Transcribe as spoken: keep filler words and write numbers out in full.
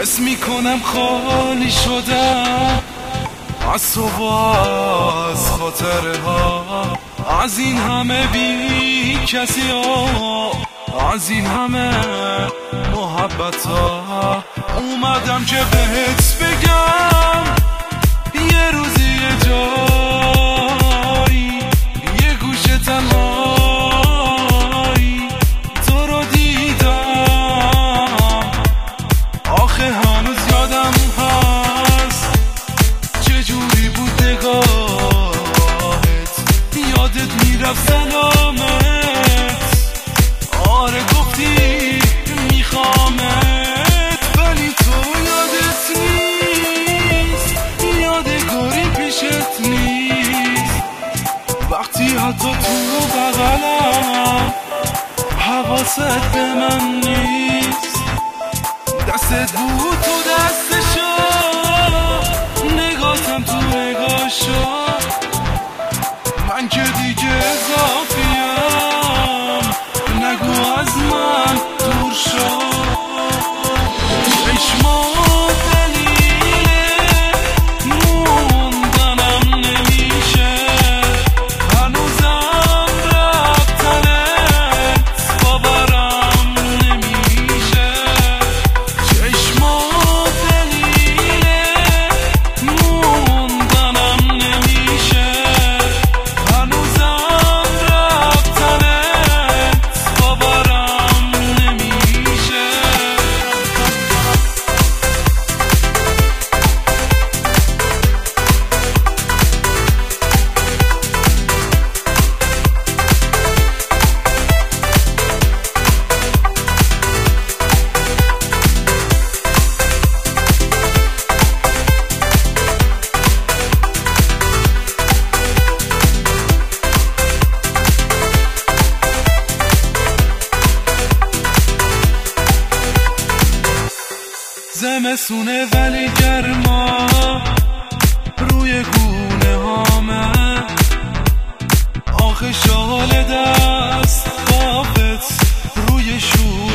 حس میکنم خالی شدم از تو و از خاطرها، از این همه بی کسی ها، از این همه محبت ها. اومدم که بهت بگم یه روزی یه جایی یه گوشه تنهایی تو رو دیدم. آخه هنوز یادم هست چجوری بود نگاهت، یادت میرفت سلامت. آره گفتی میخوامت ولی تو یادت نیست، یادگاری پیشت نیست. وقتی حتی تو بغلم حواست به من نیست. دستت بود تو دستشو، نگاتم تو نگاشو. من که دیگه اضافیم، نگو از من دور شو. چشمات دلیله موندنم نمیشه، هنوزم رفتنت باورم نمیشه. چشمات دلیله موندنم نمیشه، هنوزم رفتنت باورم نمیشه. زمستونه ولی گرما روی گونه هامه. آخه شال دست بافت روی شور